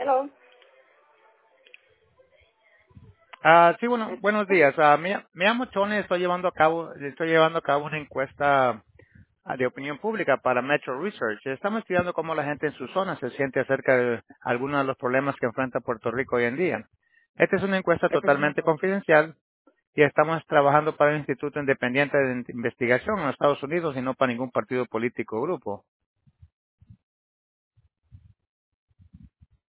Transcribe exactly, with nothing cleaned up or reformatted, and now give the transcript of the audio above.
Hello. Ah, sí, bueno, buenos días. Ah, me, me llamo Tony, estoy llevando a cabo, estoy llevando a cabo una encuesta ah, de opinión pública para Metro Research. Estamos estudiando cómo la gente en su zona se siente acerca de algunos de los problemas que enfrenta Puerto Rico hoy en día. Esta es una encuesta Este es un- totalmente confidencial y estamos trabajando para un instituto independiente de investigación en los Estados Unidos y no para ningún partido político o grupo.